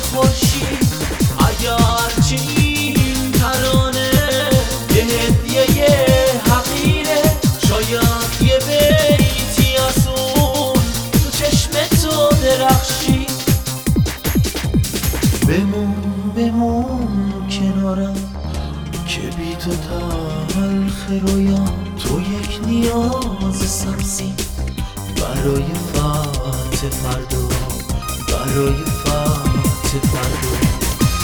خورشید. اگرچه این ترانه یه هدیه حقیره، شاید یه بیتی از اون تو چشم تو درخشی. بمون کنارم که بی تو تلخ رویام، تو یک نیاز سبزی برای فتح فردا، برای فتح فردا.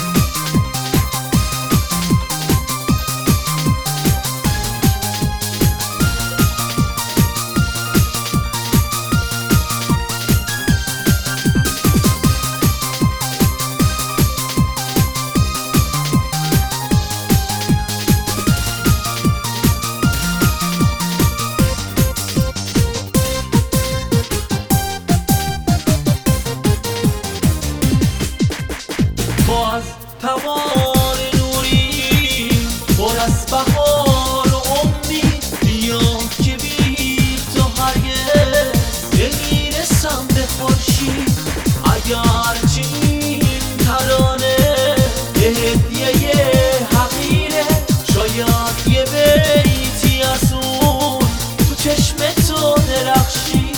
ما از توان نوری پر از بهار و امید، بیا که بی تو هرگز نمیرسم به خورشید. اگرچه این ترانه یه هدیه حقیره، شاید یه بیتی از اون تو چشم تو درخشی.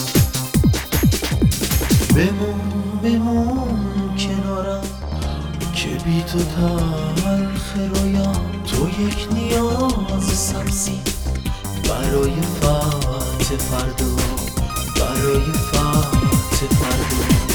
بمون کنارم که بی تو تلخ رویام، تو یک نیاز سبزی برای فتح فردا، برای فتح فردا.